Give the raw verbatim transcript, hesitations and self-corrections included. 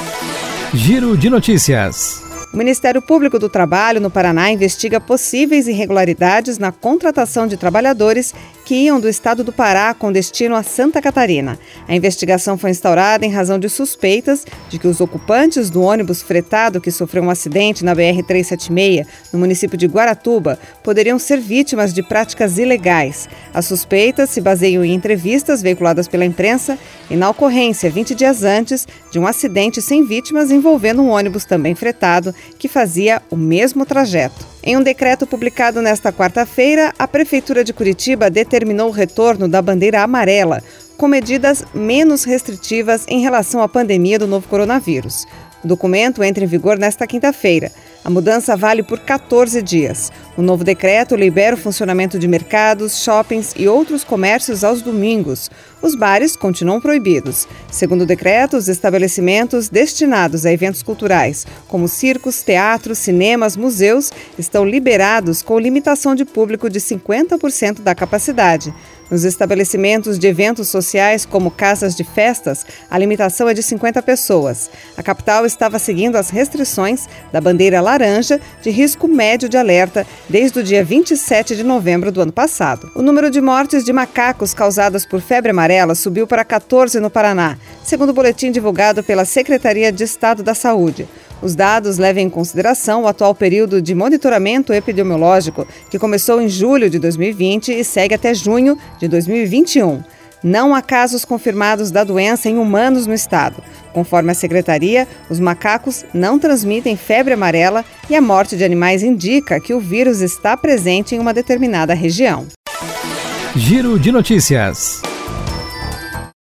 Giro de notícias. O Ministério Público do Trabalho no Paraná investiga possíveis irregularidades na contratação de trabalhadores que iam do estado do Pará com destino a Santa Catarina. A investigação foi instaurada em razão de suspeitas de que os ocupantes do ônibus fretado que sofreu um acidente na B R trezentos e setenta e seis, no município de Guaratuba, poderiam ser vítimas de práticas ilegais. As suspeitas se baseiam em entrevistas veiculadas pela imprensa e na ocorrência, vinte dias antes, de um acidente sem vítimas envolvendo um ônibus também fretado que fazia o mesmo trajeto. Em um decreto publicado nesta quarta-feira, a Prefeitura de Curitiba determinou o retorno da bandeira amarela, com medidas menos restritivas em relação à pandemia do novo coronavírus. O documento entra em vigor nesta quinta-feira. A mudança vale por quatorze dias. O novo decreto libera o funcionamento de mercados, shoppings e outros comércios aos domingos. Os bares continuam proibidos. Segundo o decreto, os estabelecimentos destinados a eventos culturais, como circos, teatros, cinemas, museus, estão liberados com limitação de público de cinquenta por cento da capacidade. Nos estabelecimentos de eventos sociais, como casas de festas, a limitação é de cinquenta pessoas. A capital estava seguindo as restrições da bandeira laranja de risco médio de alerta desde o dia vinte e sete de novembro do ano passado. O número de mortes de macacos causadas por febre amarela subiu para quatorze no Paraná, segundo o boletim divulgado pela Secretaria de Estado da Saúde. Os dados levam em consideração o atual período de monitoramento epidemiológico, que começou em julho de dois mil e vinte e segue até junho de dois mil e vinte e um. Não há casos confirmados da doença em humanos no estado. Conforme a secretaria, os macacos não transmitem febre amarela e a morte de animais indica que o vírus está presente em uma determinada região. Giro de notícias.